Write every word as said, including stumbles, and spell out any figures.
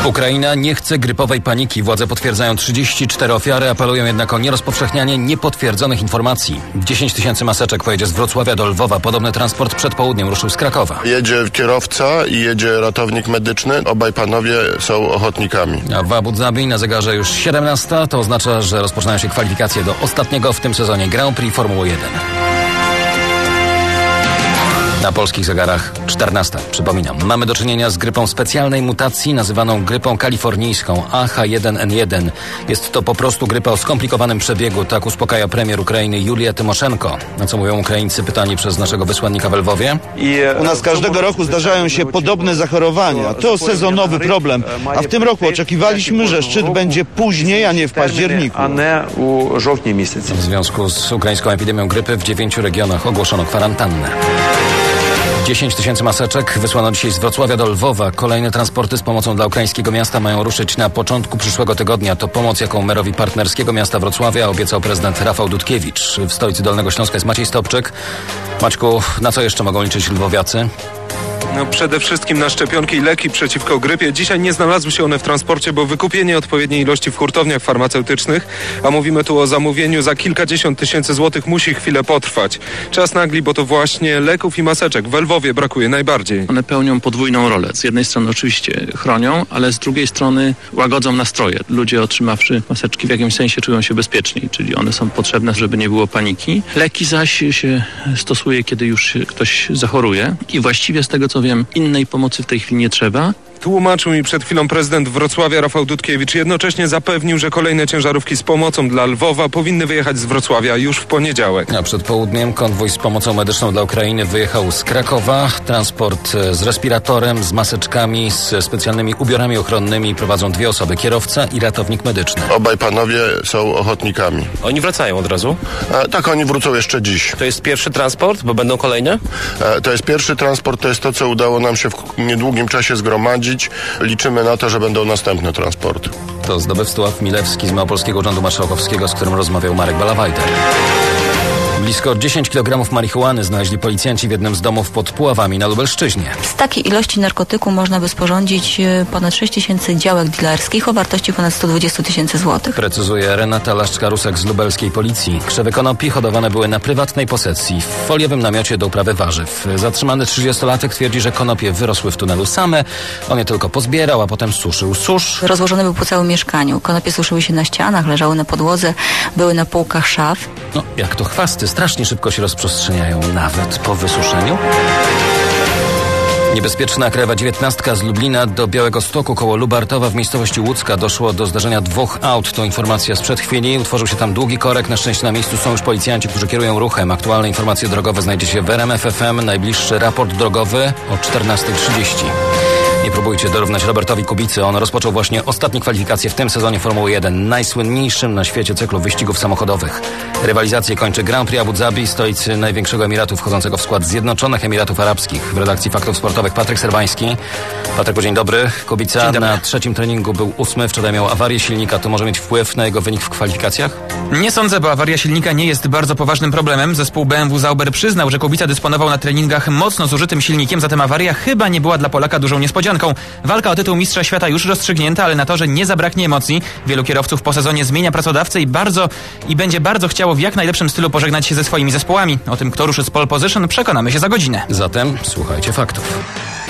Ukraina nie chce grypowej paniki. Władze potwierdzają trzydzieści cztery ofiary, apelują jednak o nierozpowszechnianie niepotwierdzonych informacji. dziesięć tysięcy maseczek pojedzie z Wrocławia do Lwowa. Podobny transport przed południem ruszył z Krakowa. Jedzie kierowca i jedzie ratownik medyczny. Obaj panowie są ochotnikami. A w Abu Dhabi na zegarze już siedemnasta. To oznacza, że rozpoczynają się kwalifikacje do ostatniego w tym sezonie Grand Prix Formuły jeden. Na polskich zegarach czternasta. Przypominam, mamy do czynienia z grypą specjalnej mutacji nazywaną grypą kalifornijską A H jeden N jeden. Jest to po prostu grypa o skomplikowanym przebiegu, tak uspokaja premier Ukrainy Julia Tymoszenko. Na co mówią Ukraińcy, pytani przez naszego wysłannika w Lwowie? U nas każdego roku zdarzają się podobne zachorowania. To sezonowy problem. A w tym roku oczekiwaliśmy, że szczyt będzie później, a nie w październiku. W związku z ukraińską epidemią grypy w dziewięciu regionach ogłoszono kwarantannę. dziesięć tysięcy maseczek wysłano dzisiaj z Wrocławia do Lwowa. Kolejne transporty z pomocą dla ukraińskiego miasta mają ruszyć na początku przyszłego tygodnia. To pomoc, jaką merowi partnerskiego miasta Wrocławia obiecał prezydent Rafał Dudkiewicz. W stolicy Dolnego Śląska jest Maciej Stopczyk. Maćku, na co jeszcze mogą liczyć lwowiacy? No, przede wszystkim na szczepionki i leki przeciwko grypie. Dzisiaj nie znalazły się one w transporcie, bo wykupienie odpowiedniej ilości w hurtowniach farmaceutycznych, a mówimy tu o zamówieniu za kilkadziesiąt tysięcy złotych, musi chwilę potrwać. Czas nagli, bo to właśnie leków i maseczek w Lwowie brakuje najbardziej. One pełnią podwójną rolę. Z jednej strony oczywiście chronią, ale z drugiej strony łagodzą nastroje. Ludzie otrzymawszy maseczki w jakimś sensie czują się bezpieczniej, czyli one są potrzebne, żeby nie było paniki. Leki zaś się stosuje, kiedy już ktoś zachoruje i właściwie z tego co wiem, innej pomocy w tej chwili nie trzeba. Tłumaczył mi przed chwilą prezydent Wrocławia Rafał Dudkiewicz. Jednocześnie zapewnił, że kolejne ciężarówki z pomocą dla Lwowa powinny wyjechać z Wrocławia już w poniedziałek. A przed południem konwój z pomocą medyczną dla Ukrainy wyjechał z Krakowa. Transport z respiratorem, z maseczkami, z specjalnymi ubiorami ochronnymi prowadzą dwie osoby, kierowca i ratownik medyczny. Obaj panowie są ochotnikami. Oni wracają od razu? E, tak, oni wrócą jeszcze dziś. To jest pierwszy transport, bo będą kolejne? E, to jest pierwszy transport, to jest to, co udało nam się w niedługim czasie zgromadzić. Liczymy na to, że będą następne transporty. To zdobywstwo Milewski z Małopolskiego Urzędu Marszałkowskiego, z którym rozmawiał Marek Balawajder. Blisko dziesięć kilogramów marihuany znaleźli policjanci w jednym z domów pod Puławami na Lubelszczyźnie. Z takiej ilości narkotyku można by sporządzić ponad sześć tysięcy działek dilerskich o wartości ponad sto dwadzieścia tysięcy złotych. Precyzuje Renata Laszczka-Rusek z lubelskiej policji. Krzewy konopi hodowane były na prywatnej posesji w foliowym namiocie do uprawy warzyw. Zatrzymany trzydziestolatek twierdzi, że konopie wyrosły w tunelu same. On je tylko pozbierał, a potem suszył. Susz rozłożony był po całym mieszkaniu. Konopie suszyły się na ścianach, leżały na podłodze, były na półkach szaf. No, jak to chwasty. Strasznie szybko się rozprzestrzeniają, nawet po wysuszeniu. Niebezpieczna krajowa dziewiętnastka z Lublina do Białegostoku koło Lubartowa w miejscowości Łódzka doszło do zdarzenia dwóch aut. To informacja sprzed chwili. Utworzył się tam długi korek. Na szczęście na miejscu są już policjanci, którzy kierują ruchem. Aktualne informacje drogowe znajdziecie w R M F F M. Najbliższy raport drogowy o czternasta trzydzieści. Nie próbujcie dorównać Robertowi Kubicy. On rozpoczął właśnie ostatnie kwalifikacje w tym sezonie Formuły jeden, najsłynniejszym na świecie cyklu wyścigów samochodowych. Rywalizację kończy Grand Prix Abu Dhabi, stolicy największego emiratu wchodzącego w skład Zjednoczonych Emiratów Arabskich. W redakcji Faktów Sportowych Patryk Serbański. Patryku, dzień dobry. Kubica Dzień dobry. Na trzecim treningu był ósmy, wczoraj miał awarię silnika. To może mieć wpływ na jego wynik w kwalifikacjach? Nie sądzę, bo awaria silnika nie jest bardzo poważnym problemem. Zespół B M W Sauber przyznał, że Kubica dysponował na treningach mocno zużytym silnikiem, zatem awaria chyba nie była dla Polaka dużą niespodzianką. Walka o tytuł mistrza świata już rozstrzygnięta, ale na torze nie zabraknie emocji. Wielu kierowców po sezonie zmienia pracodawcę i bardzo i będzie bardzo chciało w jak najlepszym stylu pożegnać się ze swoimi zespołami. O tym, kto ruszy z pole position, przekonamy się za godzinę. Zatem słuchajcie faktów.